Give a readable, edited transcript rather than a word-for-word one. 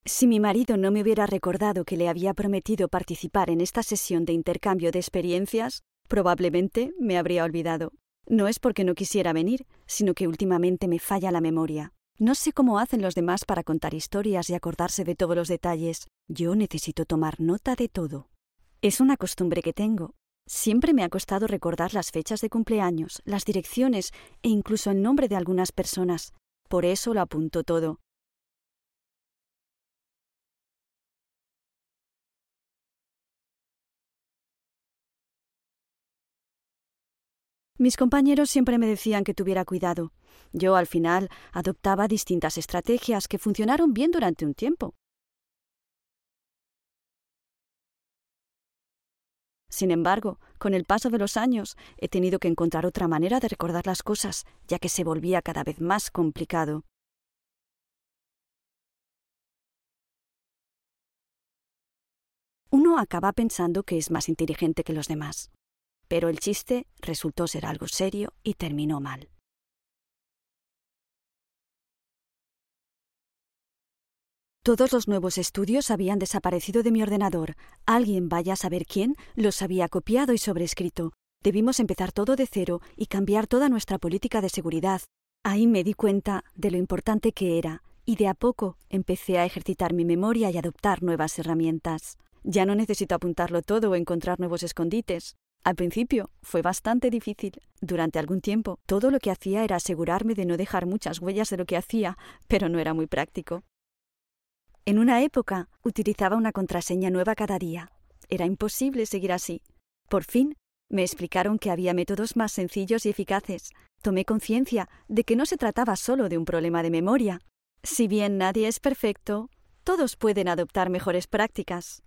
Si mi marido no me hubiera recordado que le había prometido participar en esta sesión de intercambio de experiencias, probablemente me habría olvidado. No es porque no quisiera venir, sino que últimamente me falla la memoria. No sé cómo hacen los demás para contar historias y acordarse de todos los detalles. Yo necesito tomar nota de todo. Es una costumbre que tengo. Siempre me ha costado recordar las fechas de cumpleaños, las direcciones e incluso el nombre de algunas personas. Por eso lo apunto todo. Mis compañeros siempre me decían que tuviera cuidado. Yo, al final, adoptaba distintas estrategias que funcionaron bien durante un tiempo. Sin embargo, con el paso de los años, he tenido que encontrar otra manera de recordar las cosas, ya que se volvía cada vez más complicado. Uno acaba pensando que es más inteligente que los demás, pero el chiste resultó ser algo serio y terminó mal. Todos los nuevos estudios habían desaparecido de mi ordenador. Alguien, vaya a saber quién, los había copiado y sobrescrito. Debimos empezar todo de cero y cambiar toda nuestra política de seguridad. Ahí me di cuenta de lo importante que era, y de a poco empecé a ejercitar mi memoria y adoptar nuevas herramientas. Ya no necesito apuntarlo todo o encontrar nuevos escondites. Al principio fue bastante difícil. Durante algún tiempo, todo lo que hacía era asegurarme de no dejar muchas huellas de lo que hacía, pero no era muy práctico. En una época, utilizaba una contraseña nueva cada día. Era imposible seguir así. Por fin, me explicaron que había métodos más sencillos y eficaces. Tomé conciencia de que no se trataba solo de un problema de memoria. Si bien nadie es perfecto, todos pueden adoptar mejores prácticas.